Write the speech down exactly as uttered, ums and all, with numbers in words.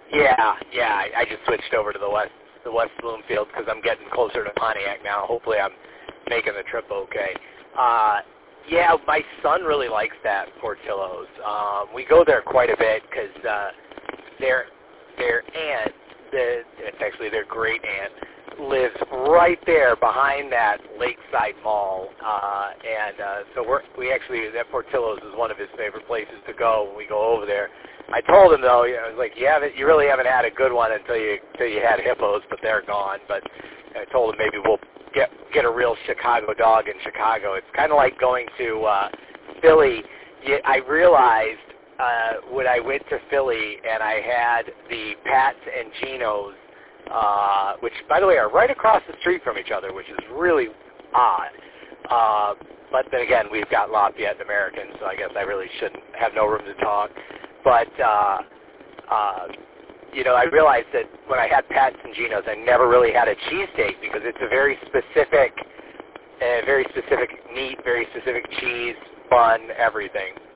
Yeah, yeah. I, I just switched over to the West, the West Bloomfield because I'm getting closer to Pontiac now. Hopefully, I'm making the trip okay. Uh, yeah, my son really likes that Portillo's. Um, we go there quite a bit because uh, their their aunt, the, it's actually their great aunt, lives right there behind that Lakeside Mall, uh, and uh, so we're we actually that Portillo's is one of his favorite places to go when we go over there. I told him though, you know, I was like, you haven't, you really haven't had a good one until you until you had Hippos, but they're gone. But I told him maybe we'll get get a real Chicago dog in Chicago. It's kind of like going to uh, Philly. You, I realized uh, when I went to Philly and I had the Pats and Geno's, uh, which by the way are right across the street from each other, which is really odd. Uh, but then again, we've got Lafayette and American, so I guess I really shouldn't have no room to talk. But, uh, uh, you know, I realized that when I had Pats and Geno's, I never really had a cheesesteak because it's a very specific, uh, very specific meat, very specific cheese, bun, everything.